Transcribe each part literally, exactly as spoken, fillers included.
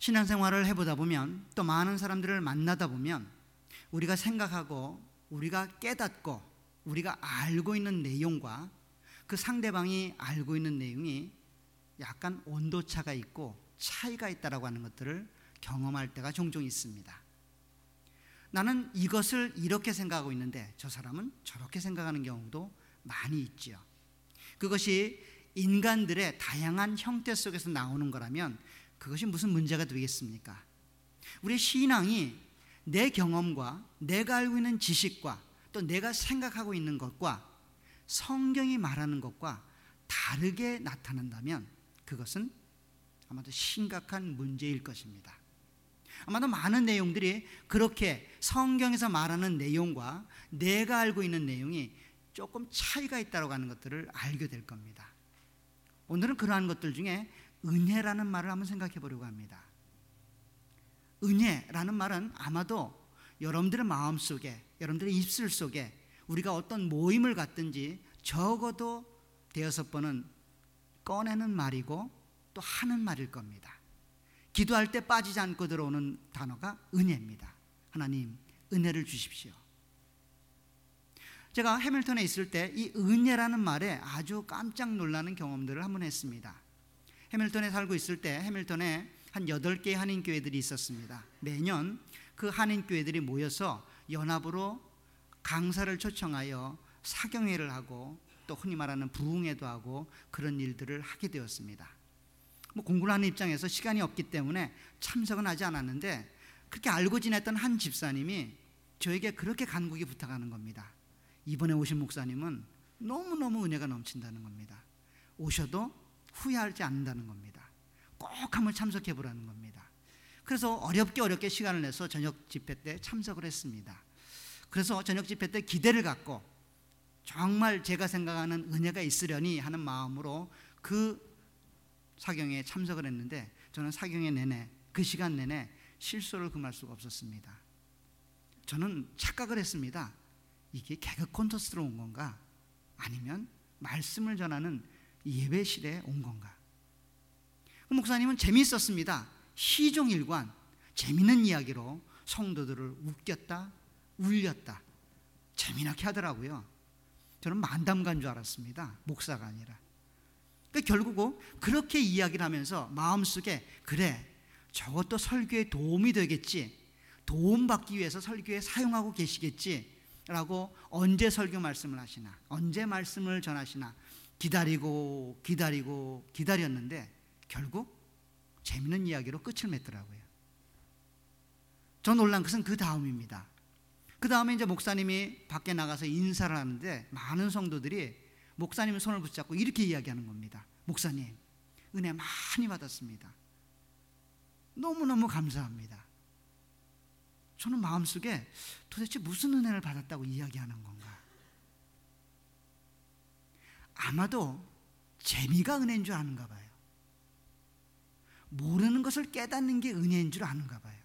신앙생활을 해보다 보면, 또 많은 사람들을 만나다 보면 우리가 생각하고 우리가 깨닫고 우리가 알고 있는 내용과 그 상대방이 알고 있는 내용이 약간 온도차가 있고 차이가 있다라고 하는 것들을 경험할 때가 종종 있습니다. 나는 이것을 이렇게 생각하고 있는데 저 사람은 저렇게 생각하는 경우도 많이 있죠. 그것이 인간들의 다양한 형태 속에서 나오는 거라면 그것이 무슨 문제가 되겠습니까? 우리의 신앙이 내 경험과 내가 알고 있는 지식과 또 내가 생각하고 있는 것과 성경이 말하는 것과 다르게 나타난다면 그것은 아마도 심각한 문제일 것입니다. 아마도 많은 내용들이 그렇게 성경에서 말하는 내용과 내가 알고 있는 내용이 조금 차이가 있다고 하는 것들을 알게 될 겁니다. 오늘은 그러한 것들 중에 은혜라는 말을 한번 생각해 보려고 합니다. 은혜라는 말은 아마도 여러분들의 마음속에, 여러분들의 입술 속에 우리가 어떤 모임을 갖든지 적어도 대여섯 번은 꺼내는 말이고 또 하는 말일 겁니다. 기도할 때 빠지지 않고 들어오는 단어가 은혜입니다. 하나님, 은혜를 주십시오. 제가 해밀턴에 있을 때 이 은혜라는 말에 아주 깜짝 놀라는 경험들을 한번 했습니다. 해밀턴에 살고 있을 때 해밀턴에 한 여덟 개의 한인교회들이 있었습니다. 매년 그 한인교회들이 모여서 연합으로 강사를 초청하여 사경회를 하고 또 흔히 말하는 부흥회도 하고 그런 일들을 하게 되었습니다. 뭐 공부를 하는 입장에서 시간이 없기 때문에 참석은 하지 않았는데, 그렇게 알고 지냈던 한 집사님이 저에게 그렇게 간곡히 부탁하는 겁니다. 이번에 오신 목사님은 너무너무 은혜가 넘친다는 겁니다. 오셔도 후회하지 않는다는 겁니다. 꼭 한번 참석해 보라는 겁니다. 그래서 어렵게 어렵게 시간을 내서 저녁 집회 때 참석을 했습니다. 그래서 저녁 집회 때 기대를 갖고 정말 제가 생각하는 은혜가 있으려니 하는 마음으로 그 사경에 참석을 했는데, 저는 사경회 내내, 그 시간 내내 실소를 금할 수가 없었습니다. 저는 착각을 했습니다. 이게 개그 콘서트로 온 건가? 아니면 말씀을 전하는 예배실에 온 건가? 그 목사님은 재미있었습니다. 시종일관 재미있는 이야기로 성도들을 웃겼다, 울렸다, 재미나게 하더라고요. 저는 만담가인 줄 알았습니다. 목사가 아니라. 그러니까 결국은 그렇게 이야기를 하면서 마음속에, 그래, 저것도 설교에 도움이 되겠지, 도움받기 위해서 설교에 사용하고 계시겠지 라고, 언제 설교 말씀을 하시나, 언제 말씀을 전하시나 기다리고 기다리고 기다렸는데 결국 재미있는 이야기로 끝을 맺더라고요. 저 놀란 것은 그 다음입니다. 그 다음에 이제 목사님이 밖에 나가서 인사를 하는데 많은 성도들이 목사님 손을 붙잡고 이렇게 이야기하는 겁니다. 목사님, 은혜 많이 받았습니다. 너무너무 감사합니다. 저는 마음속에 도대체 무슨 은혜를 받았다고 이야기하는 건가? 아마도 재미가 은혜인 줄 아는가 봐요. 모르는 것을 깨닫는 게 은혜인 줄 아는가 봐요.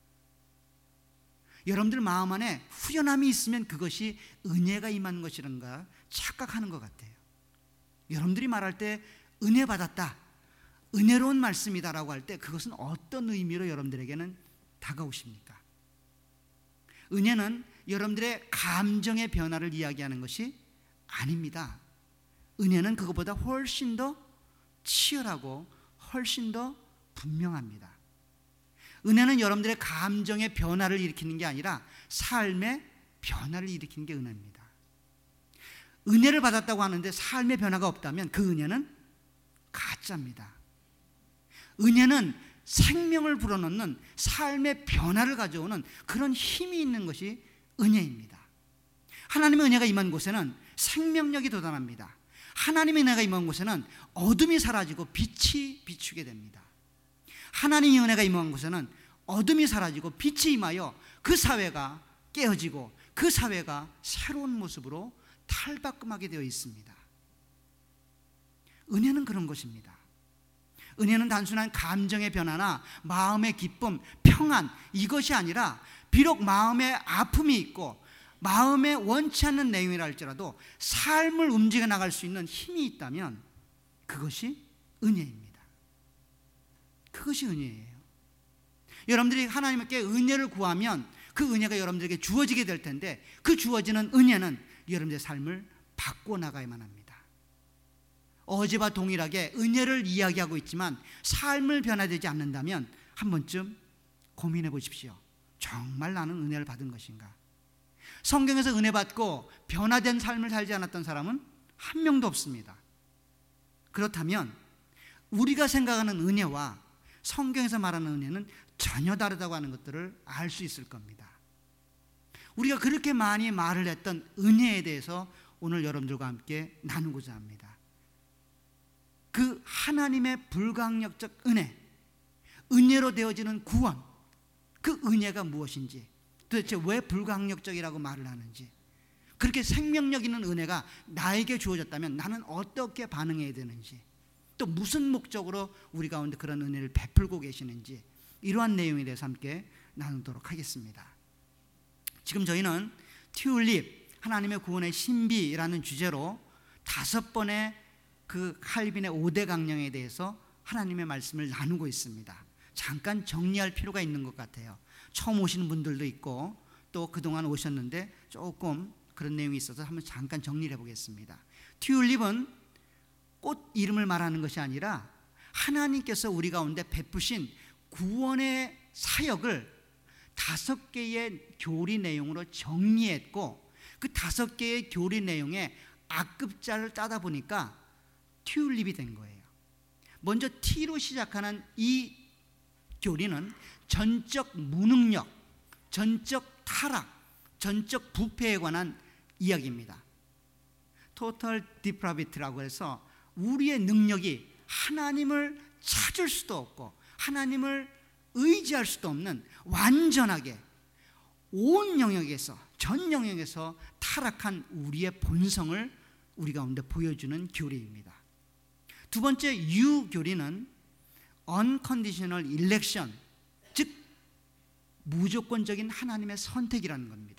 여러분들 마음 안에 후련함이 있으면 그것이 은혜가 임한 것이란가 착각하는 것 같아요. 여러분들이 말할 때 은혜 받았다, 은혜로운 말씀이다라고 할 때 그것은 어떤 의미로 여러분들에게는 다가오십니까? 은혜는 여러분들의 감정의 변화를 이야기하는 것이 아닙니다. 은혜는 그것보다 훨씬 더 치열하고 훨씬 더 분명합니다. 은혜는 여러분들의 감정의 변화를 일으키는 게 아니라 삶의 변화를 일으키는 게 은혜입니다. 은혜를 받았다고 하는데 삶의 변화가 없다면 그 은혜는 가짜입니다. 은혜는 생명을 불어넣는 삶의 변화를 가져오는 그런 힘이 있는 것이 은혜입니다. 하나님의 은혜가 임한 곳에는 생명력이 돋아납니다. 하나님의 은혜가 임한 곳에는 어둠이 사라지고 빛이 비추게 됩니다. 하나님의 은혜가 임한 곳에는 어둠이 사라지고 빛이 임하여 그 사회가 깨어지고 그 사회가 새로운 모습으로 탈바꿈하게 되어 있습니다. 은혜는 그런 것입니다. 은혜는 단순한 감정의 변화나 마음의 기쁨, 평안, 이것이 아니라 비록 마음에 아픔이 있고 마음에 원치 않는 내용이라 할지라도 삶을 움직여 나갈 수 있는 힘이 있다면 그것이 은혜입니다. 그것이 은혜예요. 여러분들이 하나님께 은혜를 구하면 그 은혜가 여러분들에게 주어지게 될 텐데, 그 주어지는 은혜는 여러분들의 삶을 바꿔 나가야만 합니다. 어제와 동일하게 은혜를 이야기하고 있지만 삶을 변화되지 않는다면 한 번쯤 고민해 보십시오. 정말 나는 은혜를 받은 것인가? 성경에서 은혜 받고 변화된 삶을 살지 않았던 사람은 한 명도 없습니다. 그렇다면 우리가 생각하는 은혜와 성경에서 말하는 은혜는 전혀 다르다고 하는 것들을 알 수 있을 겁니다. 우리가 그렇게 많이 말을 했던 은혜에 대해서 오늘 여러분들과 함께 나누고자 합니다. 그 하나님의 불강력적 은혜, 은혜로 되어지는 구원, 그 은혜가 무엇인지, 도대체 왜 불강력적이라고 말을 하는지, 그렇게 생명력 있는 은혜가 나에게 주어졌다면 나는 어떻게 반응해야 되는지, 또 무슨 목적으로 우리 가운데 그런 은혜를 베풀고 계시는지, 이러한 내용에 대해서 함께 나누도록 하겠습니다. 지금 저희는 튤립, 하나님의 구원의 신비라는 주제로 다섯 번의 그 칼빈의 오 대 강령에 대해서 하나님의 말씀을 나누고 있습니다. 잠깐 정리할 필요가 있는 것 같아요. 처음 오시는 분들도 있고 또 그동안 오셨는데 조금 그런 내용이 있어서 한번 잠깐 정리를 해보겠습니다. 튤립은 꽃 이름을 말하는 것이 아니라 하나님께서 우리 가운데 베푸신 구원의 사역을 다섯 개의 교리 내용으로 정리했고, 그 다섯 개의 교리 내용에 악급자를 따다 보니까 튤립이 된 거예요. 먼저 T로 시작하는 이 교리는 전적 무능력, 전적 타락, 전적 부패에 관한 이야기입니다. Total depravity라고 해서 우리의 능력이 하나님을 찾을 수도 없고 하나님을 의지할 수도 없는 완전하게 온 영역에서, 전 영역에서 타락한 우리의 본성을 우리 가운데 보여주는 교리입니다. 두 번째 U 교리는 unconditional election, 즉 무조건적인 하나님의 선택이라는 겁니다.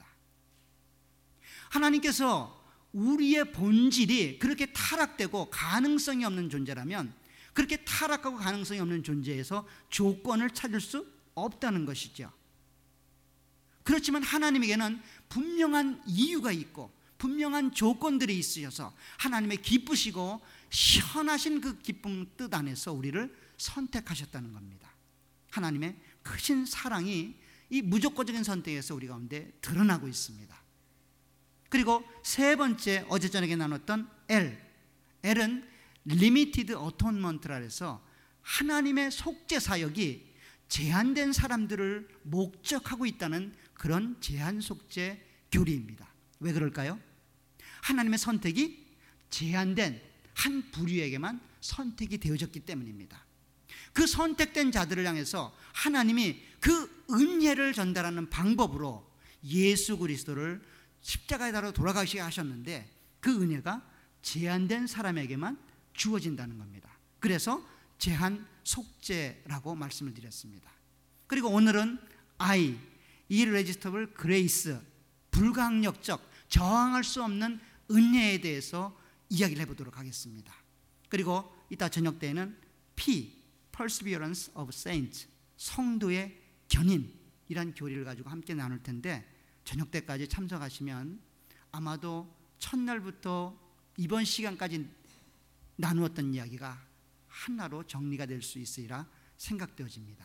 하나님께서 우리의 본질이 그렇게 타락되고 가능성이 없는 존재라면, 그렇게 타락하고 가능성이 없는 존재에서 조건을 찾을 수 없다는 것이죠. 그렇지만 하나님에게는 분명한 이유가 있고 분명한 조건들이 있으셔서 하나님의 기쁘시고 시원하신 그 기쁨 뜻 안에서 우리를 선택하셨다는 겁니다. 하나님의 크신 사랑이 이 무조건적인 선택에서 우리 가운데 드러나고 있습니다. 그리고 세 번째, 어제 저녁에 나눴던 L, L은 Limited Atonement라 해서 하나님의 속죄 사역이 제한된 사람들을 목적하고 있다는 그런 제한 속죄 교리입니다. 왜 그럴까요? 하나님의 선택이 제한된 한 부류에게만 선택이 되어졌기 때문입니다. 그 선택된 자들을 향해서 하나님이 그 은혜를 전달하는 방법으로 예수 그리스도를 십자가에 달아 돌아가시게 하셨는데, 그 은혜가 제한된 사람에게만 주어진다는 겁니다. 그래서 제한 속죄라고 말씀을 드렸습니다. 그리고 오늘은 I, irresistible grace, 불강력적, 저항할 수 없는 은혜에 대해서 이야기를 해보도록 하겠습니다. 그리고 이따 저녁 때에는 P, perseverance of saints, 성도의 견인이란 교리를 가지고 함께 나눌 텐데, 저녁 때까지 참석하시면 아마도 첫날부터 이번 시간까지 나누었던 이야기가 하나로 정리가 될 수 있으리라 생각되어집니다.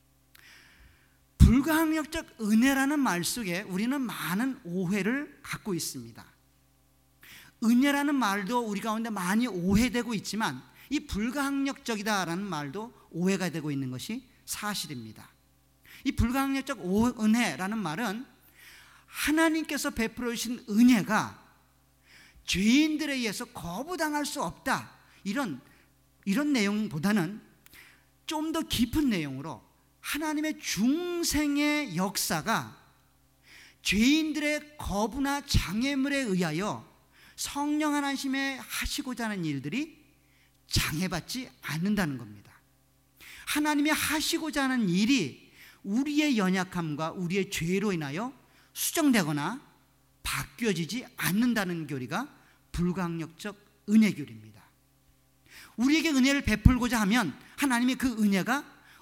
불가항력적 은혜라는 말 속에 우리는 많은 오해를 갖고 있습니다. 은혜라는 말도 우리 가운데 많이 오해되고 있지만 이 불가항력적이다라는 말도 오해가 되고 있는 것이 사실입니다. 이 불가항력적 은혜라는 말은 하나님께서 베풀어 주신 은혜가 죄인들에 의해서 거부당할 수 없다, 이런 이런 내용보다는 좀 더 깊은 내용으로 하나님의 중생의 역사가 죄인들의 거부나 장애물에 의하여 성령 하나님의 하시고자 하는 일들이 장애받지 않는다는 겁니다. 하나님이 하시고자 하는 일이 우리의 연약함과 우리의 죄로 인하여 수정되거나 바뀌어지지 않는다는 교리가 불강력적 은혜 교리입니다. 우리에게 은혜를 베풀고자 하면 하나님이 그 은혜가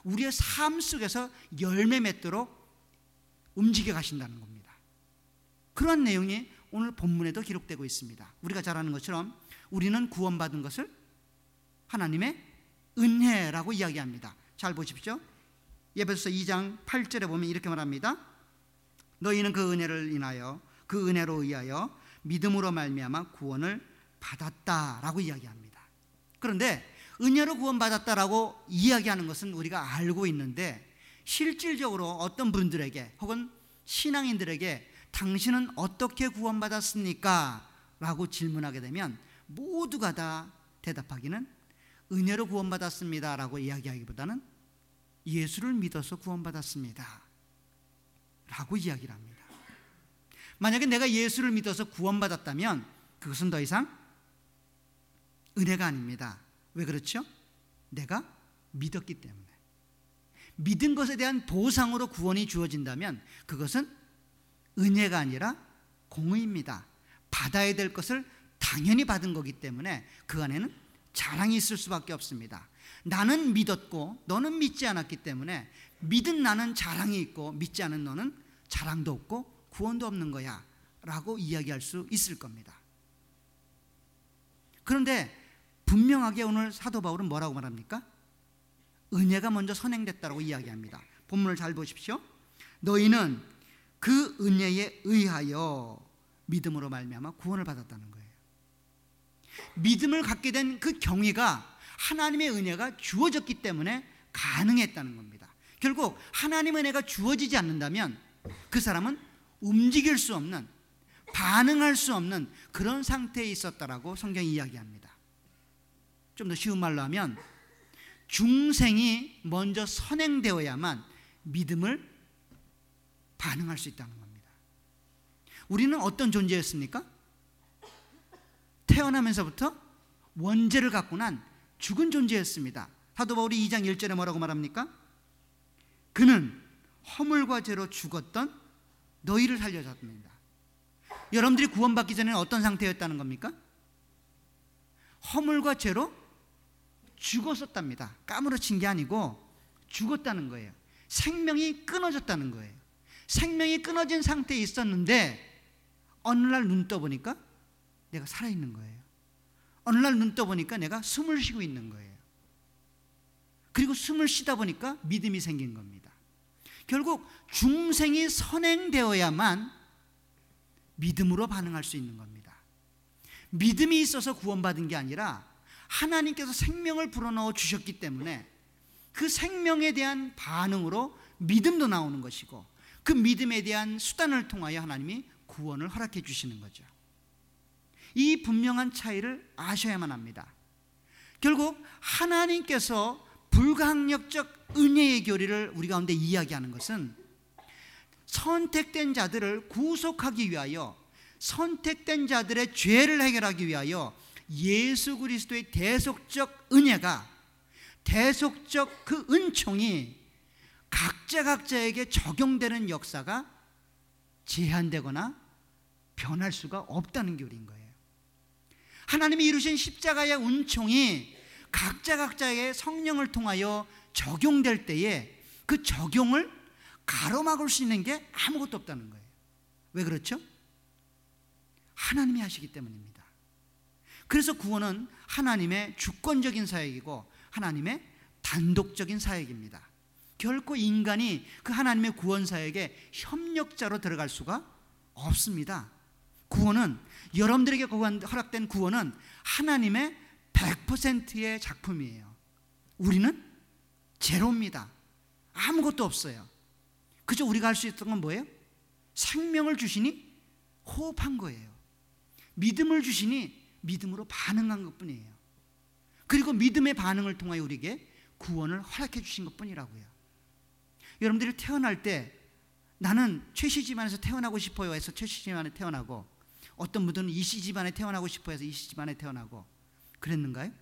우리의 삶 속에서 열매 맺도록 움직여 가신다는 겁니다. 그런 내용이 오늘 본문에도 기록되고 있습니다. 우리가 잘 아는 것처럼 우리는 구원받은 것을 하나님의 은혜라고 이야기합니다. 잘 보십시오. 에베소서 이 장 팔 절에 보면 이렇게 말합니다. 너희는 그 은혜를 인하여 그 은혜로 의하여 믿음으로 말미암아 구원을 받았다라고 이야기합니다. 그런데 은혜로 구원받았다라고 이야기하는 것은 우리가 알고 있는데 실질적으로 어떤 분들에게 혹은 신앙인들에게 당신은 어떻게 구원받았습니까? 라고 질문하게 되면 모두가 다 대답하기는 은혜로 구원받았습니다 라고 이야기하기보다는 예수를 믿어서 구원받았습니다 라고 이야기를 합니다. 만약에 내가 예수를 믿어서 구원받았다면 그것은 더 이상 은혜가 아닙니다. 왜 그렇죠? 내가 믿었기 때문에. 믿은 것에 대한 보상으로 구원이 주어진다면 그것은 은혜가 아니라 공의입니다. 받아야 될 것을 당연히 받은 거기 때문에 그 안에는 자랑이 있을 수밖에 없습니다. 나는 믿었고 너는 믿지 않았기 때문에 믿은 나는 자랑이 있고 믿지 않은 너는 자랑도 없고 구원도 없는 거야 라고 이야기할 수 있을 겁니다. 그런데 분명하게 오늘 사도 바울은 뭐라고 말합니까? 은혜가 먼저 선행됐다고 이야기합니다. 본문을 잘 보십시오. 너희는 그 은혜에 의하여 믿음으로 말미암아 구원을 받았다는 거예요. 믿음을 갖게 된 그 경위가 하나님의 은혜가 주어졌기 때문에 가능했다는 겁니다. 결국 하나님의 은혜가 주어지지 않는다면 그 사람은 움직일 수 없는, 반응할 수 없는 그런 상태에 있었다라고 성경이 이야기합니다. 좀 더 쉬운 말로 하면 중생이 먼저 선행되어야만 믿음을 반응할 수 있다는 겁니다. 우리는 어떤 존재였습니까? 태어나면서부터 원죄를 갖고 난 죽은 존재였습니다. 사도 바울이 이 장 일 절에 뭐라고 말합니까? 그는 허물과 죄로 죽었던 너희를 살려줬습니다. 여러분들이 구원받기 전에는 어떤 상태였다는 겁니까? 허물과 죄로 죽었었답니다. 까무러친 게 아니고 죽었다는 거예요. 생명이 끊어졌다는 거예요. 생명이 끊어진 상태에 있었는데 어느 날 눈 떠보니까 내가 살아있는 거예요. 어느 날 눈 떠보니까 내가 숨을 쉬고 있는 거예요. 그리고 숨을 쉬다 보니까 믿음이 생긴 겁니다. 결국 중생이 선행되어야만 믿음으로 반응할 수 있는 겁니다. 믿음이 있어서 구원받은 게 아니라 하나님께서 생명을 불어넣어 주셨기 때문에 그 생명에 대한 반응으로 믿음도 나오는 것이고 그 믿음에 대한 수단을 통하여 하나님이 구원을 허락해 주시는 거죠. 이 분명한 차이를 아셔야만 합니다. 결국 하나님께서 불가항력적 은혜의 교리를 우리 가운데 이야기하는 것은 선택된 자들을 구속하기 위하여, 선택된 자들의 죄를 해결하기 위하여 예수 그리스도의 대속적 은혜가, 대속적 그 은총이 각자 각자에게 적용되는 역사가 제한되거나 변할 수가 없다는 교리인 거예요. 하나님이 이루신 십자가의 은총이 각자 각자의 성령을 통하여 적용될 때에 그 적용을 가로막을 수 있는 게 아무것도 없다는 거예요. 왜 그렇죠? 하나님이 하시기 때문입니다. 그래서 구원은 하나님의 주권적인 사역이고 하나님의 단독적인 사역입니다. 결코 인간이 그 하나님의 구원 사역에 협력자로 들어갈 수가 없습니다. 구원은, 여러분들에게 허락된 구원은 하나님의 백 퍼센트의 작품이에요. 우리는 제로입니다. 아무것도 없어요. 그저 우리가 할 수 있던 건 뭐예요? 생명을 주시니 호흡한 거예요. 믿음을 주시니 믿음으로 반응한 것뿐이에요. 그리고 믿음의 반응을 통하여 우리에게 구원을 허락해 주신 것뿐이라고요. 여러분들이 태어날 때 나는 최씨 집안에서 태어나고 싶어요 해서 최씨 집안에 태어나고, 어떤 분들은 이씨 집안에 태어나고 싶어 해서 이씨 집안에 태어나고 그랬는가요?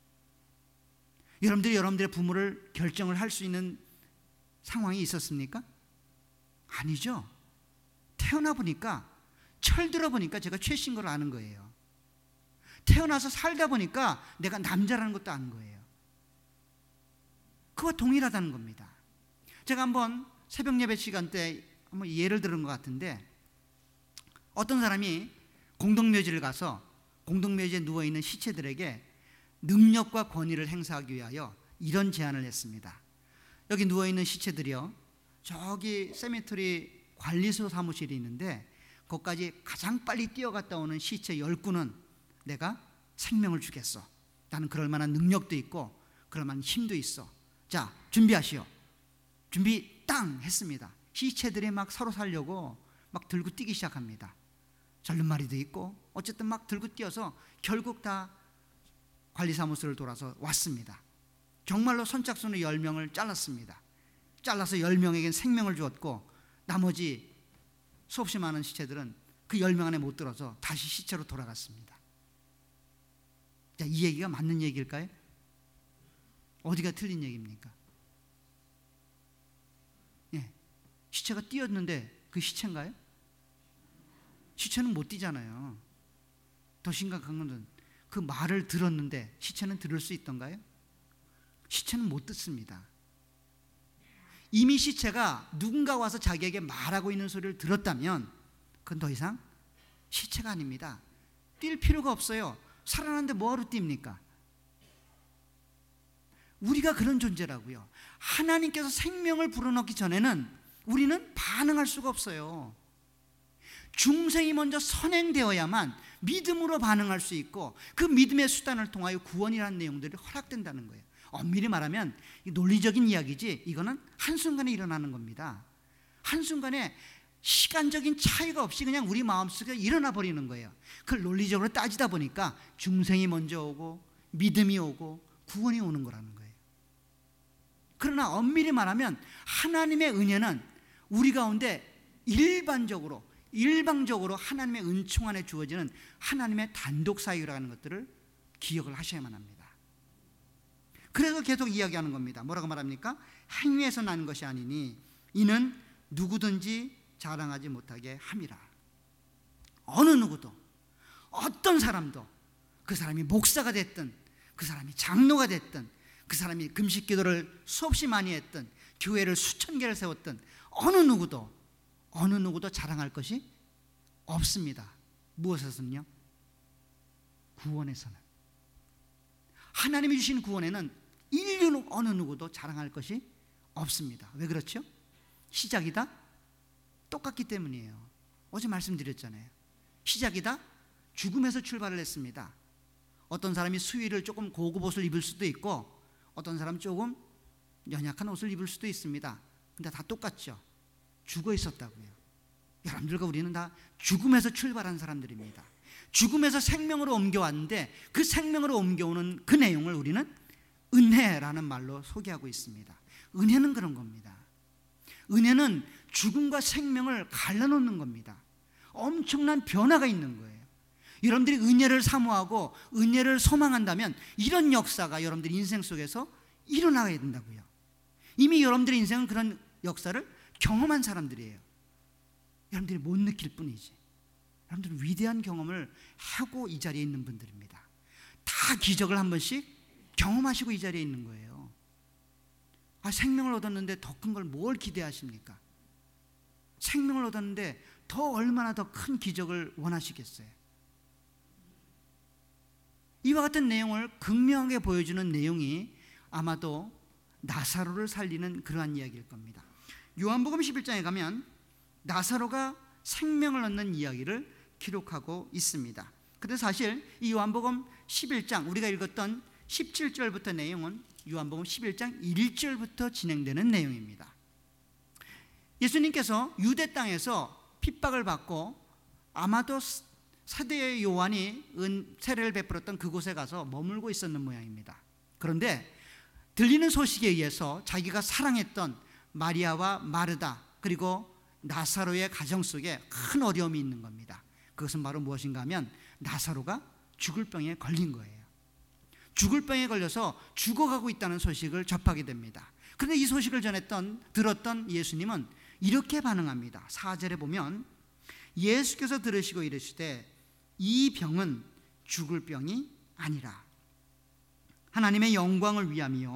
여러분들이 여러분들의 부모를 결정을 할 수 있는 상황이 있었습니까? 아니죠. 태어나 보니까, 철들어 보니까 제가 최씨인 걸 아는 거예요. 태어나서 살다 보니까 내가 남자라는 것도 아는 거예요. 그와 동일하다는 겁니다. 제가 한번 새벽 예배 시간 때 한번 예를 들은 것 같은데, 어떤 사람이 공동묘지를 가서 공동묘지에 누워있는 시체들에게 능력과 권위를 행사하기 위하여 이런 제안을 했습니다. 여기 누워있는 시체들이요, 저기 세미터리 관리소 사무실이 있는데 거기까지 가장 빨리 뛰어갔다 오는 시체 열 구는 내가 생명을 주겠어. 나는 그럴 만한 능력도 있고 그럴 만한 힘도 있어. 자, 준비하시오. 준비 땅 했습니다. 시체들이 막 서로 살려고 막 들고 뛰기 시작합니다. 절름마리도 있고 어쨌든 막 들고 뛰어서 결국 다 관리사무소를 돌아서 왔습니다. 정말로 선착순의 열 명을 잘랐습니다. 잘라서 열 명에겐 생명을 주었고 나머지 수없이 많은 시체들은 그 열 명 안에 못 들어서 다시 시체로 돌아갔습니다. 자, 이 얘기가 맞는 얘기일까요? 어디가 틀린 얘기입니까? 예, 시체가 뛰었는데 그 시체인가요? 시체는 못 뛰잖아요. 더 심각한 것은 그 말을 들었는데 시체는 들을 수 있던가요? 시체는 못 듣습니다. 이미 시체가 누군가 와서 자기에게 말하고 있는 소리를 들었다면 그건 더 이상 시체가 아닙니다. 뛸 필요가 없어요. 살아났는데 뭐하러 뜁니까? 우리가 그런 존재라고요. 하나님께서 생명을 불어넣기 전에는 우리는 반응할 수가 없어요. 중생이 먼저 선행되어야만 믿음으로 반응할 수 있고 그 믿음의 수단을 통하여 구원이라는 내용들이 허락된다는 거예요. 엄밀히 말하면 논리적인 이야기지 이거는 한순간에 일어나는 겁니다. 한순간에 시간적인 차이가 없이 그냥 우리 마음속에 일어나 버리는 거예요. 그걸 논리적으로 따지다 보니까 중생이 먼저 오고 믿음이 오고 구원이 오는 거라는 거예요. 그러나 엄밀히 말하면 하나님의 은혜는 우리 가운데 일반적으로 일방적으로 하나님의 은총 안에 주어지는 하나님의 단독 사유라는 것들을 기억을 하셔야만 합니다. 그래서 계속 이야기하는 겁니다. 뭐라고 말합니까? 행위에서 난 것이 아니니 이는 누구든지 자랑하지 못하게 함이라. 어느 누구도 어떤 사람도 그 사람이 목사가 됐든 그 사람이 장로가 됐든 그 사람이 금식 기도를 수없이 많이 했든 교회를 수천 개를 세웠든 어느 누구도 어느 누구도 자랑할 것이 없습니다. 무엇에서는요? 구원에서는. 하나님이 주신 구원에는 인류 어느 누구도 자랑할 것이 없습니다. 왜 그렇죠? 시작이다? 똑같기 때문이에요. 어제 말씀드렸잖아요. 시작이다? 죽음에서 출발을 했습니다. 어떤 사람이 수의를 조금 고급 옷을 입을 수도 있고 어떤 사람은 조금 연약한 옷을 입을 수도 있습니다. 근데 다 똑같죠. 죽어 있었다고요. 여러분들과 우리는 다 죽음에서 출발한 사람들입니다. 죽음에서 생명으로 옮겨왔는데 그 생명으로 옮겨오는 그 내용을 우리는 은혜라는 말로 소개하고 있습니다. 은혜는 그런 겁니다. 은혜는 죽음과 생명을 갈라놓는 겁니다. 엄청난 변화가 있는 거예요. 여러분들이 은혜를 사모하고 은혜를 소망한다면 이런 역사가 여러분들 인생 속에서 일어나야 된다고요. 이미 여러분들의 인생은 그런 역사를 경험한 사람들이에요. 여러분들이 못 느낄 뿐이지. 여러분들은 위대한 경험을 하고 이 자리에 있는 분들입니다. 다 기적을 한 번씩 경험하시고 이 자리에 있는 거예요. 아, 생명을 얻었는데 더 큰 걸 뭘 기대하십니까? 생명을 얻었는데 더 얼마나 더 큰 기적을 원하시겠어요? 이와 같은 내용을 극명하게 보여주는 내용이 아마도 나사로를 살리는 그러한 이야기일 겁니다. 요한복음 십일 장에 가면 나사로가 생명을 얻는 이야기를 기록하고 있습니다. 그런데 사실 이 요한복음 십일 장 우리가 읽었던 십칠 절부터 내용은 요한복음 십일 장 일 절부터 진행되는 내용입니다. 예수님께서 유대 땅에서 핍박을 받고 아마도 사대 요한이 은 세례를 베풀었던 그곳에 가서 머물고 있었는 모양입니다. 그런데 들리는 소식에 의해서 자기가 사랑했던 마리아와 마르다 그리고 나사로의 가정 속에 큰 어려움이 있는 겁니다. 그것은 바로 무엇인가 하면 나사로가 죽을 병에 걸린 거예요. 죽을 병에 걸려서 죽어가고 있다는 소식을 접하게 됩니다. 그런데 이 소식을 전했던 들었던 예수님은 이렇게 반응합니다. 사 절에 보면 예수께서 들으시고 이르시되 이 병은 죽을 병이 아니라 하나님의 영광을 위함이요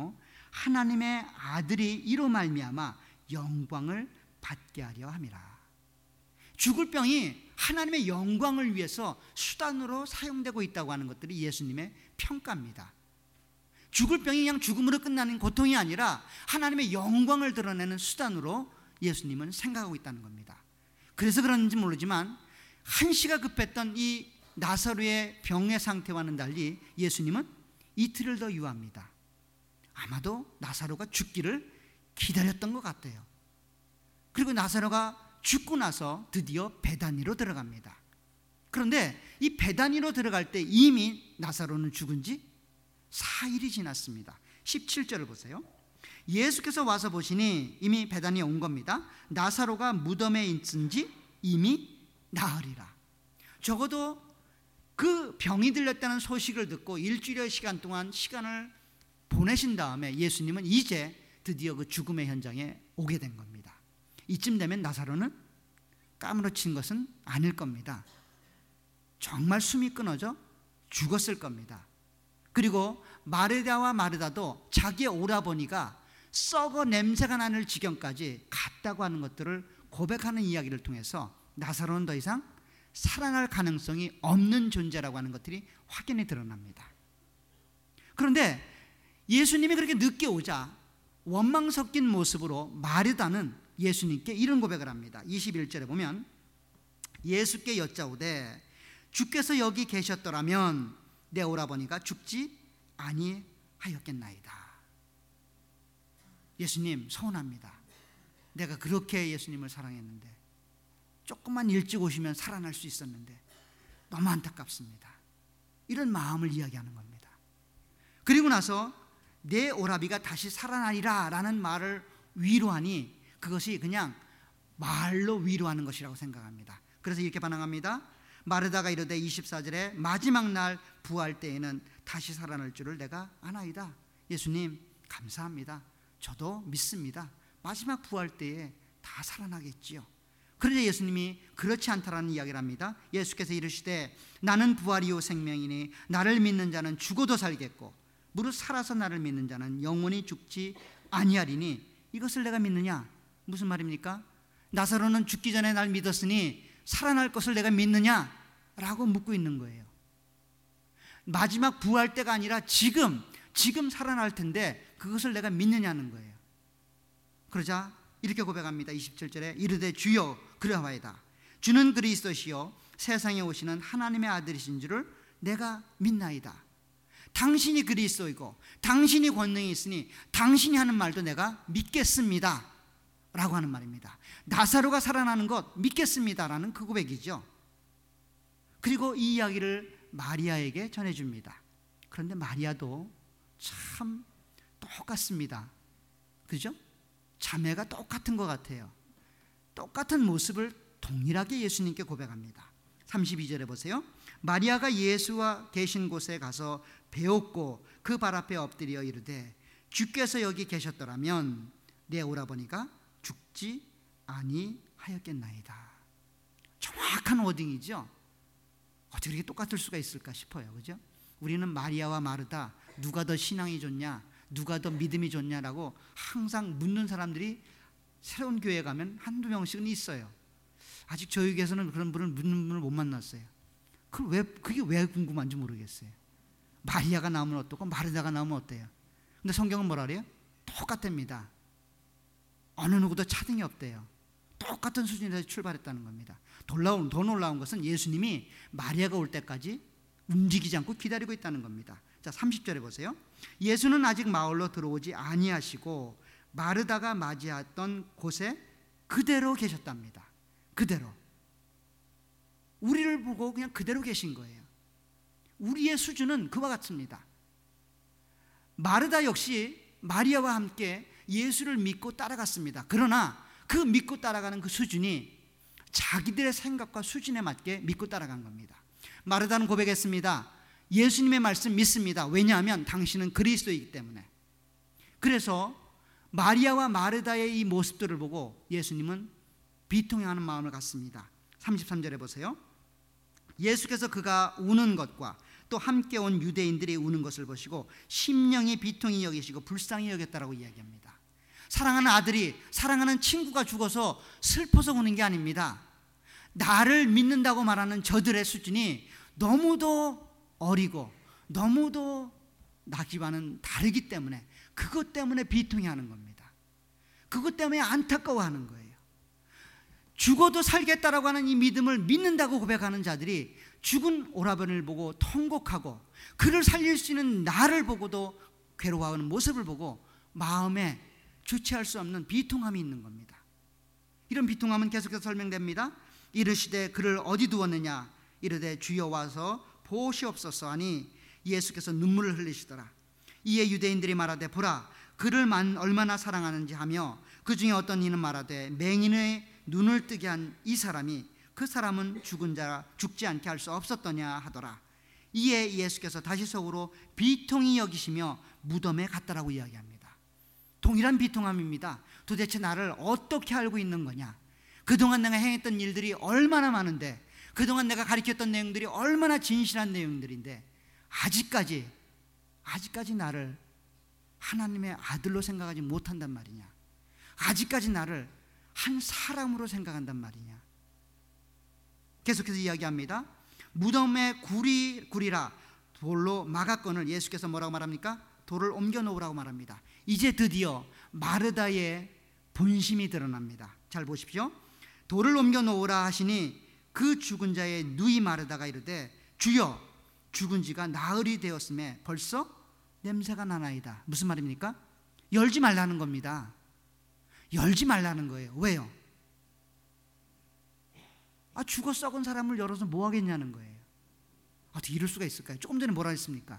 하나님의 아들이 이로 말미암아 영광을 받게 하려 함이라. 죽을 병이 하나님의 영광을 위해서 수단으로 사용되고 있다고 하는 것들이 예수님의 평가입니다. 죽을 병이 그냥 죽음으로 끝나는 고통이 아니라 하나님의 영광을 드러내는 수단으로 예수님은 생각하고 있다는 겁니다. 그래서 그런지 모르지만 한시가 급했던 이 나사로의 병의 상태와는 달리 예수님은 이틀을 더 유합니다. 아마도 나사로가 죽기를 기다렸던 것 같아요. 그리고 나사로가 죽고 나서 드디어 베다니로 들어갑니다. 그런데 이 베다니로 들어갈 때 이미 나사로는 죽은 지 사 일이 지났습니다. 십칠 절을 보세요. 예수께서 와서 보시니 이미 베다니에 온 겁니다. 나사로가 무덤에 있은 지 이미 나으리라. 적어도 그 병이 들렸다는 소식을 듣고 일주일의 시간 동안 시간을 보내신 다음에 예수님은 이제 드디어 그 죽음의 현장에 오게 된 겁니다. 이쯤 되면 나사로는 까무러친 것은 아닐 겁니다. 정말 숨이 끊어져 죽었을 겁니다. 그리고 마르다와 마르다도 자기의 오라버니가 썩어 냄새가 나는 지경까지 갔다고 하는 것들을 고백하는 이야기를 통해서 나사로는 더 이상 살아날 가능성이 없는 존재라고 하는 것들이 확연히 드러납니다. 그런데 예수님이 그렇게 늦게 오자 원망 섞인 모습으로 마르다는 예수님께 이런 고백을 합니다. 이십일 절에 보면 예수께 여짜오되 주께서 여기 계셨더라면 내 오라버니가 죽지 아니하였겠나이다. 예수님, 서운합니다. 내가 그렇게 예수님을 사랑했는데 조금만 일찍 오시면 살아날 수 있었는데 너무 안타깝습니다. 이런 마음을 이야기하는 겁니다. 그리고 나서 내 오라비가 다시 살아나리라 라는 말을 위로하니 그것이 그냥 말로 위로하는 것이라고 생각합니다. 그래서 이렇게 반응합니다. 마르다가 이르되 이십사 절에 마지막 날 부활 때에는 다시 살아날 줄을 내가 아나이다. 예수님, 감사합니다. 저도 믿습니다. 마지막 부활 때에 다 살아나겠지요. 그러자 예수님이 그렇지 않다라는 이야기를 합니다. 예수께서 이르시되 나는 부활이요 생명이니 나를 믿는 자는 죽어도 살겠고 무릇 살아서 나를 믿는 자는 영원히 죽지 아니하리니 이것을 내가 믿느냐? 무슨 말입니까? 나사로는 죽기 전에 날 믿었으니 살아날 것을 내가 믿느냐? 라고 묻고 있는 거예요. 마지막 부활 때가 아니라 지금 지금 살아날 텐데 그것을 내가 믿느냐는 거예요. 그러자 이렇게 고백합니다. 이십칠 절에 이르되 주여 그러하이다. 주는 그리스도시요 세상에 오시는 하나님의 아들이신 줄을 내가 믿나이다. 당신이 그리스도이고 당신이 권능이 있으니 당신이 하는 말도 내가 믿겠습니다 라고 하는 말입니다. 나사로가 살아나는 것 믿겠습니다 라는 그 고백이죠. 그리고 이 이야기를 마리아에게 전해줍니다. 그런데 마리아도 참 똑같습니다. 그죠? 자매가 똑같은 것 같아요. 똑같은 모습을 동일하게 예수님께 고백합니다. 삼십이 절에 보세요. 마리아가 예수와 계신 곳에 가서 배웠고 그 발 앞에 엎드려 이르되 주께서 여기 계셨더라면 내 오라버니가 죽지 아니하였겠나이다. 정확한 워딩이죠. 어떻게 이렇게 똑같을 수가 있을까 싶어요. 그죠? 우리는 마리아와 마르다 누가 더 신앙이 좋냐, 누가 더 믿음이 좋냐라고 항상 묻는 사람들이 새로운 교회에 가면 한두 명씩은 있어요. 아직 저희 교회에서는 그런 분을 묻는 분을 못 만났어요. 그 왜, 그게 왜 궁금한지 모르겠어요. 마리아가 나오면 어떻고 마르다가 나오면 어때요? 근데 성경은 뭐라 그래요? 똑같답니다. 어느 누구도 차등이 없대요. 똑같은 수준에서 출발했다는 겁니다. 놀라운, 더 놀라운 것은 예수님이 마리아가 올 때까지 움직이지 않고 기다리고 있다는 겁니다. 자, 삼십 절에 보세요. 예수는 아직 마을로 들어오지 아니하시고 마르다가 맞이했던 곳에 그대로 계셨답니다. 그대로. 우리를 보고 그냥 그대로 계신 거예요. 우리의 수준은 그와 같습니다. 마르다 역시 마리아와 함께 예수를 믿고 따라갔습니다. 그러나 그 믿고 따라가는 그 수준이 자기들의 생각과 수준에 맞게 믿고 따라간 겁니다. 마르다는 고백했습니다. 예수님의 말씀 믿습니다. 왜냐하면 당신은 그리스도이기 때문에. 그래서 마리아와 마르다의 이 모습들을 보고 예수님은 비통해하는 마음을 갖습니다. 삼십삼 절에 보세요. 예수께서 그가 우는 것과 또 함께 온 유대인들이 우는 것을 보시고 심령이 비통히 여기시고 불쌍히 여겼다라고 이야기합니다. 사랑하는 아들이, 사랑하는 친구가 죽어서 슬퍼서 우는 게 아닙니다. 나를 믿는다고 말하는 저들의 수준이 너무도 어리고 너무도 나기와는 다르기 때문에 그것 때문에 비통해 하는 겁니다. 그것 때문에 안타까워하는 거예요. 죽어도 살겠다라고 하는 이 믿음을 믿는다고 고백하는 자들이 죽은 오라버니를 보고 통곡하고 그를 살릴 수 있는 나를 보고도 괴로워하는 모습을 보고 마음에 주체할 수 없는 비통함이 있는 겁니다. 이런 비통함은 계속해서 설명됩니다. 이르시되 그를 어디 두었느냐? 이르되 주여 와서 보시옵소서 하니 예수께서 눈물을 흘리시더라. 이에 유대인들이 말하되 보라 그를 얼마나 사랑하는지 하며 그 중에 어떤 이는 말하되 맹인의 눈을 뜨게 한 이 사람이 그 사람은 죽은 자 죽지 않게 할 수 없었더냐 하더라. 이에 예수께서 다시 속으로 비통히 여기시며 무덤에 갔다라고 이야기합니다. 동일한 비통함입니다. 도대체 나를 어떻게 알고 있는 거냐? 그동안 내가 행했던 일들이 얼마나 많은데, 그동안 내가 가르쳤던 내용들이 얼마나 진실한 내용들인데 아직까지 아직까지 나를 하나님의 아들로 생각하지 못한단 말이냐? 아직까지 나를 한 사람으로 생각한단 말이냐? 계속해서 이야기합니다. 무덤에 굴이 굴이라 돌로 막았건을 예수께서 뭐라고 말합니까? 돌을 옮겨 놓으라고 말합니다. 이제 드디어 마르다의 본심이 드러납니다. 잘 보십시오. 돌을 옮겨 놓으라 하시니 그 죽은 자의 누이 마르다가 이르되 주여 죽은 지가 나흘이 되었음에 벌써 냄새가 나나이다. 무슨 말입니까? 열지 말라는 겁니다. 열지 말라는 거예요. 왜요? 아, 죽어 썩은 사람을 열어서 뭐 하겠냐는 거예요. 어떻게 이럴 수가 있을까요? 조금 전에 뭐라 했습니까?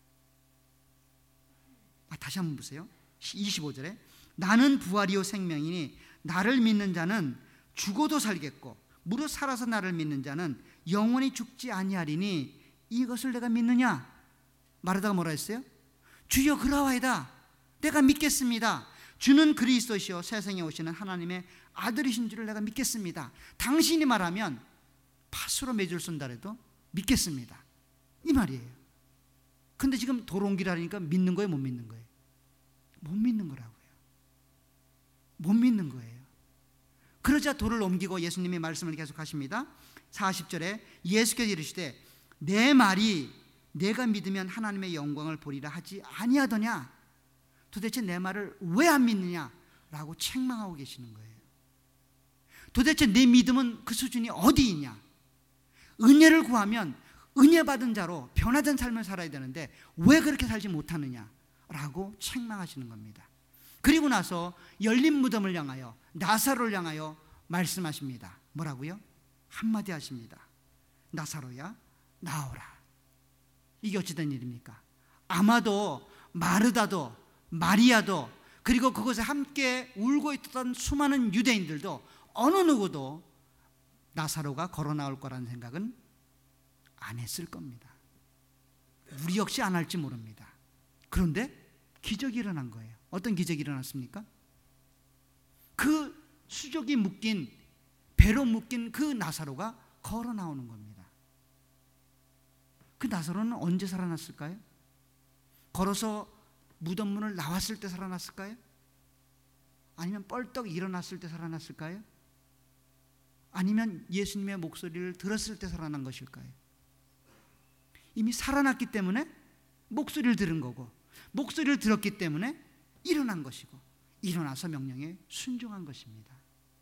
아, 다시 한번 보세요. 이십오 절에 나는 부활이요 생명이니 나를 믿는 자는 죽어도 살겠고 무릇 살아서 나를 믿는 자는 영원히 죽지 아니하리니 이것을 내가 믿느냐? 마르다가 뭐라 했어요? 주여 그러하이다. 내가 믿겠습니다. 주는 그리스도시요 세상에 오시는 하나님의 아들이신 줄을 내가 믿겠습니다. 당신이 말하면 팥으로 매줄 쏜다 해도 믿겠습니다. 이 말이에요. 근데 지금 돌 옮기라니까 믿는 거예요? 못 믿는 거예요? 못 믿는 거라고요. 못 믿는 거예요. 그러자 돌을 옮기고 예수님이 말씀을 계속 하십니다. 사십 절에 예수께서 이르시되 내 말이 내가 믿으면 하나님의 영광을 보리라 하지 아니하더냐? 도대체 내 말을 왜 안 믿느냐라고 책망하고 계시는 거예요. 도대체 내 믿음은 그 수준이 어디 있냐? 은혜를 구하면 은혜 받은 자로 변화된 삶을 살아야 되는데 왜 그렇게 살지 못하느냐라고 책망하시는 겁니다. 그리고 나서 열린 무덤을 향하여 나사로를 향하여 말씀하십니다. 뭐라고요? 한마디 하십니다. 나사로야 나오라. 이게 어찌된 일입니까? 아마도 마르다도 마리아도 그리고 그곳에 함께 울고 있던 수많은 유대인들도 어느 누구도 나사로가 걸어 나올 거라는 생각은 안 했을 겁니다. 우리 역시 안 할지 모릅니다. 그런데 기적이 일어난 거예요. 어떤 기적이 일어났습니까? 그 수족이 묶인, 배로 묶인 그 나사로가 걸어 나오는 겁니다. 그 나사로는 언제 살아났을까요? 걸어서 무덤 문을 나왔을 때 살아났을까요? 아니면 뻘떡 일어났을 때 살아났을까요? 아니면 예수님의 목소리를 들었을 때 살아난 것일까요? 이미 살아났기 때문에 목소리를 들은 거고, 목소리를 들었기 때문에 일어난 것이고, 일어나서 명령에 순종한 것입니다.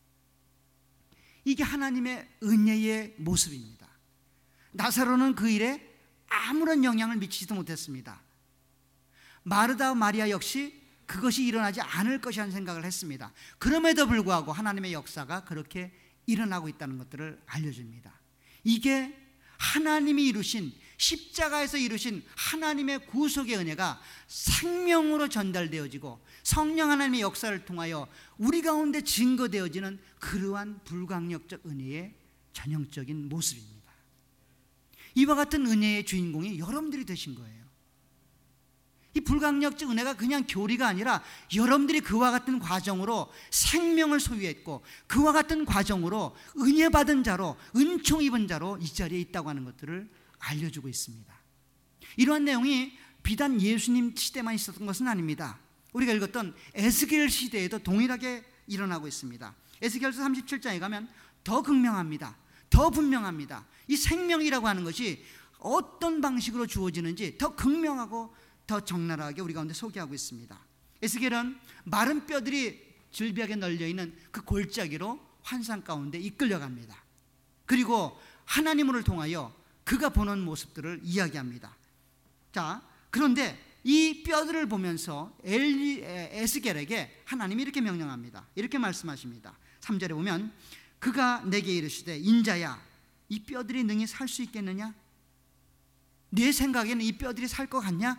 이게 하나님의 은혜의 모습입니다. 나사로는 그 일에 아무런 영향을 미치지도 못했습니다. 마르다와 마리아 역시 그것이 일어나지 않을 것이라는 생각을 했습니다. 그럼에도 불구하고 하나님의 역사가 그렇게 일어나고 있다는 것들을 알려줍니다. 이게 하나님이 이루신, 십자가에서 이루신 하나님의 구속의 은혜가 생명으로 전달되어지고 성령 하나님의 역사를 통하여 우리 가운데 증거되어지는 그러한 불강력적 은혜의 전형적인 모습입니다. 이와 같은 은혜의 주인공이 여러분들이 되신 거예요. 이 불강력적 은혜가 그냥 교리가 아니라 여러분들이 그와 같은 과정으로 생명을 소유했고 그와 같은 과정으로 은혜 받은 자로, 은총 입은 자로 이 자리에 있다고 하는 것들을 알려주고 있습니다. 이러한 내용이 비단 예수님 시대만 있었던 것은 아닙니다. 우리가 읽었던 에스겔 시대에도 동일하게 일어나고 있습니다. 에스겔서 삼십칠 장에 가면 더 극명합니다. 더 분명합니다. 이 생명이라고 하는 것이 어떤 방식으로 주어지는지 더 극명하고 더 적나라하게 우리 가운데 소개하고 있습니다. 에스겔은 마른 뼈들이 질비하게 널려있는 그 골짜기로 환상 가운데 이끌려갑니다. 그리고 하나님을 통하여 그가 보는 모습들을 이야기합니다. 자, 그런데 이 뼈들을 보면서 엘리, 에스겔에게 하나님이 이렇게 명령합니다. 이렇게 말씀하십니다. 삼 절에 보면 그가 내게 이르시되 인자야 이 뼈들이 능히 살 수 있겠느냐? 네 생각에는 이 뼈들이 살 것 같냐?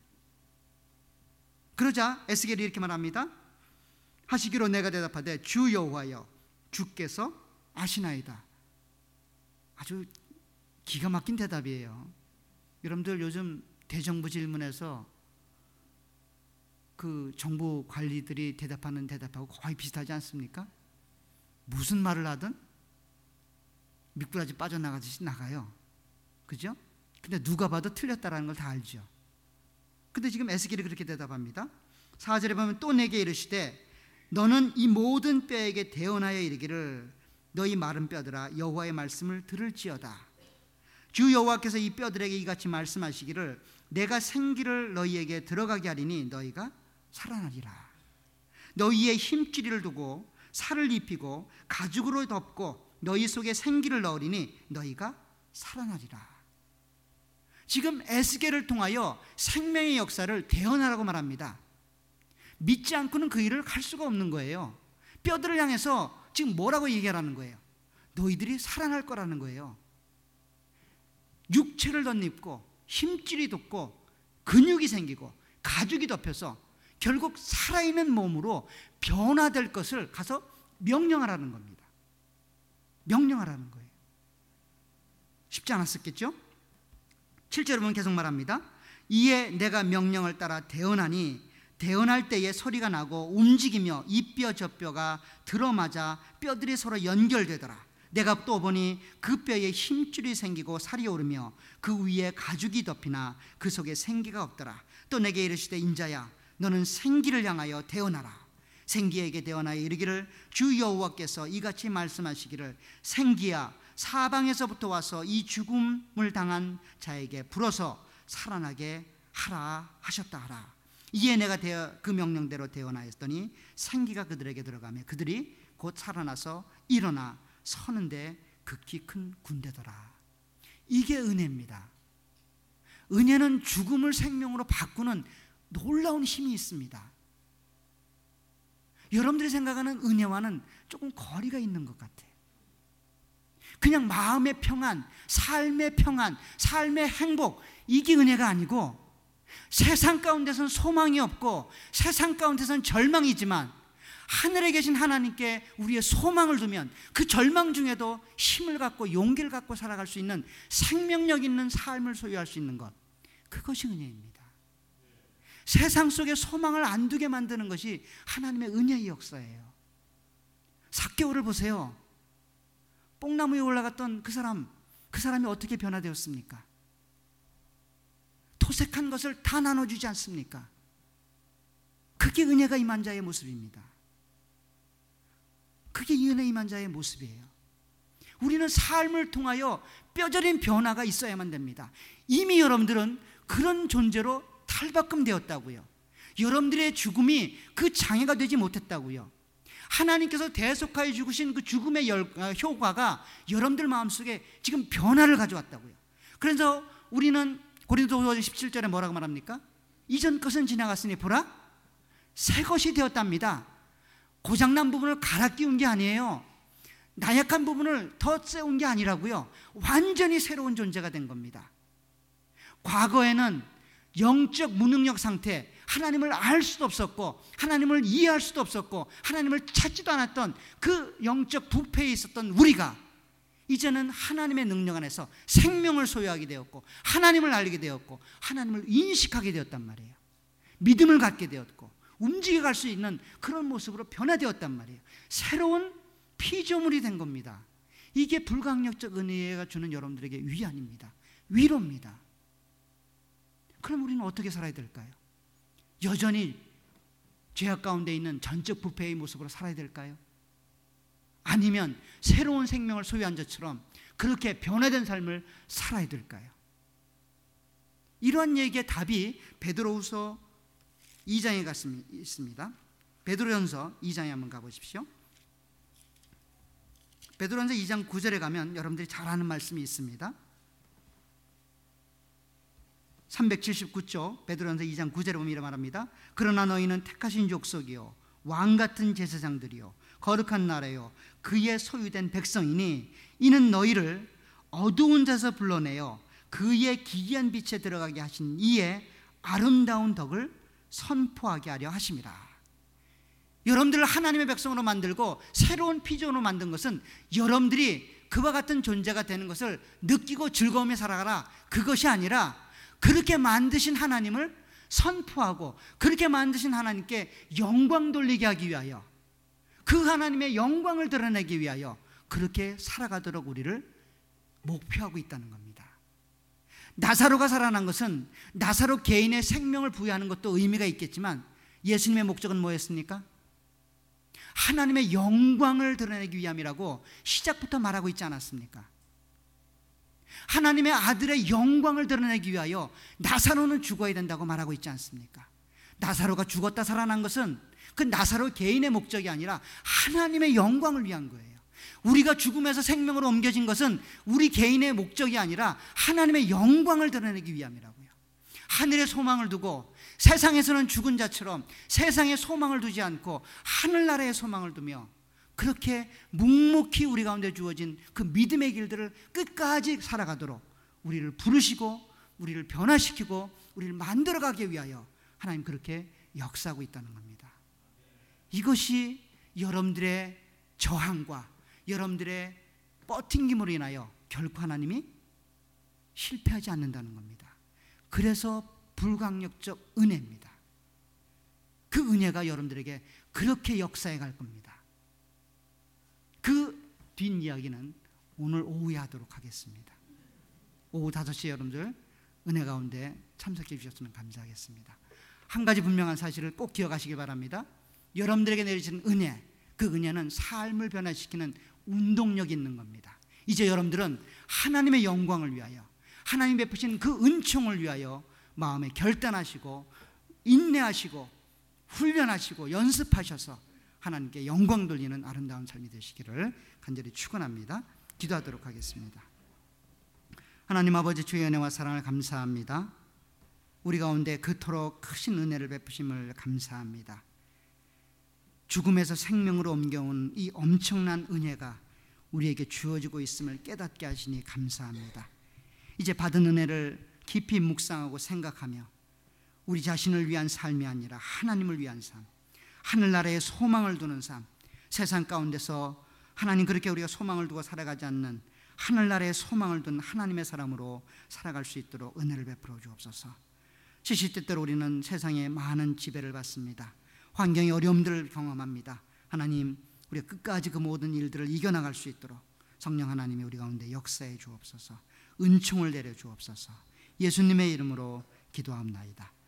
그러자 에스겔이 이렇게 말합니다. 하시기로 내가 대답하되 주 여호와여 주께서 아시나이다. 아주 기가 막힌 대답이에요. 여러분들 요즘 대정부 질문에서 그 정부 관리들이 대답하는 대답하고 거의 비슷하지 않습니까? 무슨 말을 하든 미꾸라지 빠져나가듯이 나가요. 그죠? 근데 누가 봐도 틀렸다라는 걸 다 알죠. 근데 지금 에스겔이 그렇게 대답합니다. 사 절에 보면 또 내게 이르시되 너는 이 모든 뼈에게 대언하여 이르기를 너희 마른 뼈들아 여호와의 말씀을 들을지어다. 주 여호와께서 이 뼈들에게 이같이 말씀하시기를 내가 생기를 너희에게 들어가게 하리니 너희가 살아나리라. 너희의 힘줄이를 두고 살을 입히고 가죽으로 덮고 너희 속에 생기를 넣으리니 너희가 살아나리라. 지금 에스겔을 통하여 생명의 역사를 대언하라고 말합니다. 믿지 않고는 그 일을 할 수가 없는 거예요. 뼈들을 향해서 지금 뭐라고 얘기하라는 거예요? 너희들이 살아날 거라는 거예요. 육체를 덧입고 힘줄이 돋고 근육이 생기고 가죽이 덮여서 결국 살아있는 몸으로 변화될 것을 가서 명령하라는 겁니다. 명령하라는 거예요. 쉽지 않았었겠죠? 칠 절에 보면 계속 말합니다. 이에 내가 명령을 따라 대언하니 대언할 때에 소리가 나고 움직이며 이 뼈 저 뼈가 들어맞아 뼈들이 서로 연결되더라. 내가 또 보니 그 뼈에 힘줄이 생기고 살이 오르며 그 위에 가죽이 덮이나 그 속에 생기가 없더라. 또 내게 이르시되 인자야 너는 생기를 향하여 대언하라. 생기에게 대언하여 이르기를 주 여호와께서 이같이 말씀하시기를 생기야 사방에서부터 와서 이 죽음을 당한 자에게 불어서 살아나게 하라 하셨다 하라. 이에 내가 대어, 그 명령대로 대언하였더니 생기가 그들에게 들어가며 그들이 곧 살아나서 일어나 서는데 극히 큰 군대더라. 이게 은혜입니다. 은혜는 죽음을 생명으로 바꾸는 놀라운 힘이 있습니다. 여러분들이 생각하는 은혜와는 조금 거리가 있는 것 같아요. 그냥 마음의 평안, 삶의 평안, 삶의 행복, 이게 은혜가 아니고 세상 가운데서는 소망이 없고 세상 가운데서는 절망이지만 하늘에 계신 하나님께 우리의 소망을 두면 그 절망 중에도 힘을 갖고 용기를 갖고 살아갈 수 있는 생명력 있는 삶을 소유할 수 있는 것, 그것이 은혜입니다. 세상 속에 소망을 안 두게 만드는 것이 하나님의 은혜의 역사예요. 삭개오를 보세요. 뽕나무에 올라갔던 그 사람, 그 사람이 어떻게 변화되었습니까? 토색한 것을 다 나눠주지 않습니까? 그게 은혜가 임한 자의 모습입니다. 그게 은혜 임한 자의 모습이에요. 우리는 삶을 통하여 뼈저린 변화가 있어야만 됩니다. 이미 여러분들은 그런 존재로 탈바꿈되었다고요. 여러분들의 죽음이 그 장애가 되지 못했다고요. 하나님께서 대속하여 죽으신 그 죽음의 효과가 여러분들 마음속에 지금 변화를 가져왔다고요. 그래서 우리는 고린도후서 십칠 절에 뭐라고 말합니까? 이전 것은 지나갔으니 보라 새 것이 되었답니다. 고장난 부분을 갈아 끼운 게 아니에요. 나약한 부분을 더 세운 게 아니라고요. 완전히 새로운 존재가 된 겁니다. 과거에는 영적 무능력 상태, 하나님을 알 수도 없었고 하나님을 이해할 수도 없었고 하나님을 찾지도 않았던 그 영적 부패에 있었던 우리가 이제는 하나님의 능력 안에서 생명을 소유하게 되었고 하나님을 알게 되었고 하나님을 인식하게 되었단 말이에요. 믿음을 갖게 되었고 움직여 갈 수 있는 그런 모습으로 변화되었단 말이에요. 새로운 피조물이 된 겁니다. 이게 불강력적 은혜가 주는 여러분들에게 위안입니다. 위로입니다. 그럼 우리는 어떻게 살아야 될까요? 여전히 죄악 가운데 있는 전적 부패의 모습으로 살아야 될까요? 아니면 새로운 생명을 소유한 자처럼 그렇게 변화된 삶을 살아야 될까요? 이러한 얘기의 답이 베드로후서 이 장에 있습니다. 베드로전서 이 장에 한번 가보십시오. 베드로전서 이 장 구 절에 가면 여러분들이 잘 아는 말씀이 있습니다. 삼백칠십구 쪽 베드로전서 이 장 구 절에 보면 이렇게 말합니다. 그러나 너희는 택하신 족속이요 왕같은 제사장들이요 거룩한 나라요 그의 소유된 백성이니 이는 너희를 어두운 데서 불러내어 그의 기이한 빛에 들어가게 하신 이의 아름다운 덕을 선포하게 하려 하심이라. 여러분들을 하나님의 백성으로 만들고 새로운 피조로 만든 것은 여러분들이 그와 같은 존재가 되는 것을 느끼고 즐거움에 살아가라, 그것이 아니라 그렇게 만드신 하나님을 선포하고 그렇게 만드신 하나님께 영광 돌리게 하기 위하여, 그 하나님의 영광을 드러내기 위하여 그렇게 살아가도록 우리를 목표하고 있다는 겁니다. 나사로가 살아난 것은 나사로 개인의 생명을 부여하는 것도 의미가 있겠지만 예수님의 목적은 뭐였습니까? 하나님의 영광을 드러내기 위함이라고 시작부터 말하고 있지 않았습니까? 하나님의 아들의 영광을 드러내기 위하여 나사로는 죽어야 된다고 말하고 있지 않습니까? 나사로가 죽었다 살아난 것은 그 나사로 개인의 목적이 아니라 하나님의 영광을 위한 거예요. 우리가 죽음에서 생명으로 옮겨진 것은 우리 개인의 목적이 아니라 하나님의 영광을 드러내기 위함이라고요. 하늘에 소망을 두고 세상에서는 죽은 자처럼 세상에 소망을 두지 않고 하늘나라에 소망을 두며 그렇게 묵묵히 우리 가운데 주어진 그 믿음의 길들을 끝까지 살아가도록 우리를 부르시고 우리를 변화시키고 우리를 만들어가기 위하여 하나님 그렇게 역사하고 있다는 겁니다. 이것이 여러분들의 저항과 여러분들의 버팅김으로 인하여 결코 하나님이 실패하지 않는다는 겁니다. 그래서 불강력적 은혜입니다. 그 은혜가 여러분들에게 그렇게 역사해 갈 겁니다. 그 뒷이야기는 오늘 오후에 하도록 하겠습니다. 오후 다섯 시에 여러분들 은혜 가운데 참석해 주셨으면 감사하겠습니다. 한 가지 분명한 사실을 꼭 기억하시기 바랍니다. 여러분들에게 내리신 은혜, 그 은혜는 삶을 변화시키는 운동력이 있는 겁니다. 이제 여러분들은 하나님의 영광을 위하여, 하나님 베푸신 그 은총을 위하여 마음에 결단하시고 인내하시고 훈련하시고 연습하셔서 하나님께 영광 돌리는 아름다운 삶이 되시기를 간절히 축원합니다. 기도하도록 하겠습니다. 하나님 아버지, 주의 은혜와 사랑을 감사합니다. 우리 가운데 그토록 크신 은혜를 베푸심을 감사합니다. 죽음에서 생명으로 옮겨온 이 엄청난 은혜가 우리에게 주어지고 있음을 깨닫게 하시니 감사합니다. 이제 받은 은혜를 깊이 묵상하고 생각하며 우리 자신을 위한 삶이 아니라 하나님을 위한 삶, 하늘나라에 소망을 두는 삶, 세상 가운데서 하나님 그렇게 우리가 소망을 두고 살아가지 않는 하늘나라에 소망을 둔 하나님의 사람으로 살아갈 수 있도록 은혜를 베풀어 주옵소서. 시시때때로 우리는 세상에 많은 지배를 받습니다. 환경의 어려움들을 경험합니다. 하나님, 우리가 끝까지 그 모든 일들을 이겨나갈 수 있도록 성령 하나님이 우리 가운데 역사해 주옵소서. 은총을 내려 주옵소서. 예수님의 이름으로 기도합나이다.